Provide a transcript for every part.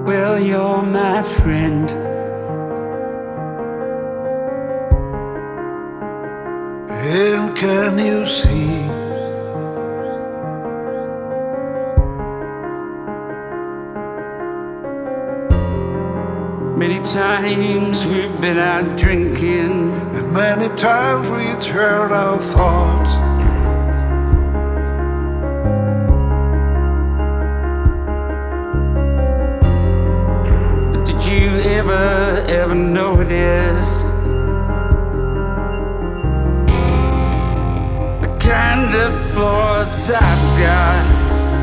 Well, you're my friend. And can you see Many times we've been out drinking, and many times we've shared our thoughts. but did you ever notice the kind of thoughts I've got?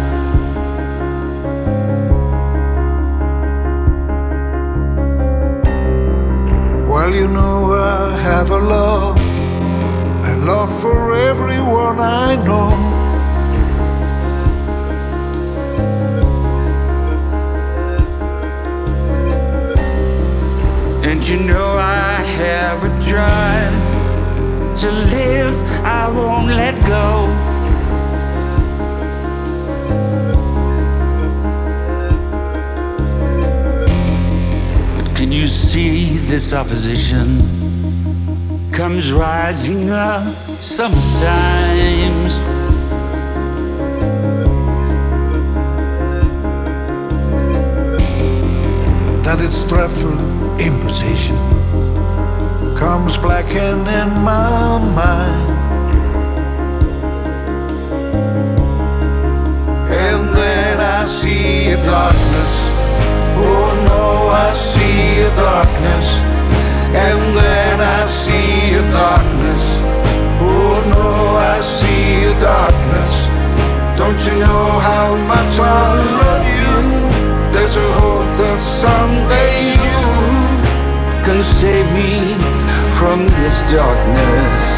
Well, you know I have a love for everyone I know. And you know I have a drive to live, I won't let go. But can you see this opposition comes rising up sometimes? That its dreadful imposition comes blackened in my mind. And then I see a darkness. Oh no, I see a darkness. And then I see a darkness. Oh no, I see a darkness. Don't you know how much I love you? There's a hope that someday you Can save me from this darkness.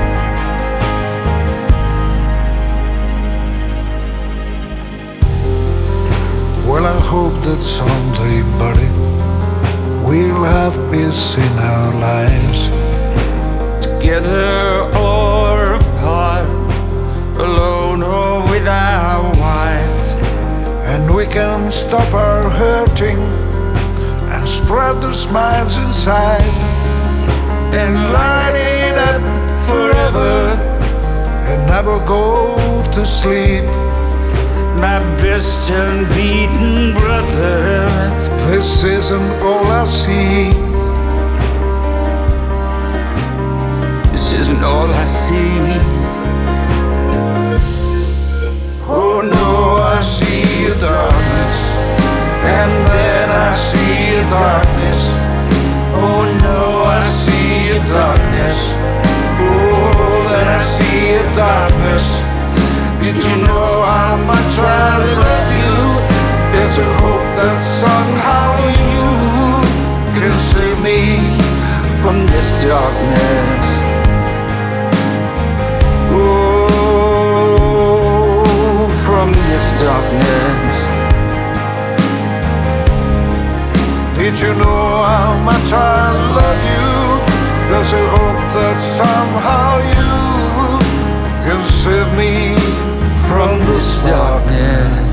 Well, I hope that someday, buddy, we'll have peace in our lives. Together or apart, alone or with our wives. And we can stop our hurting and spread the smiles inside and light it up forever and never go to sleep. My best unbeaten brother, This isn't all I see. this isn't all I see. Oh no, I see a darkness, and then I see a darkness. Oh no, I see a darkness. Oh, then I see a darkness. Did you know how much I love you? There's a hope that somehow you can save me From this darkness. Oh, from this darkness. Did you know how much I love you? There's a hope that somehow you can save me From this darkness.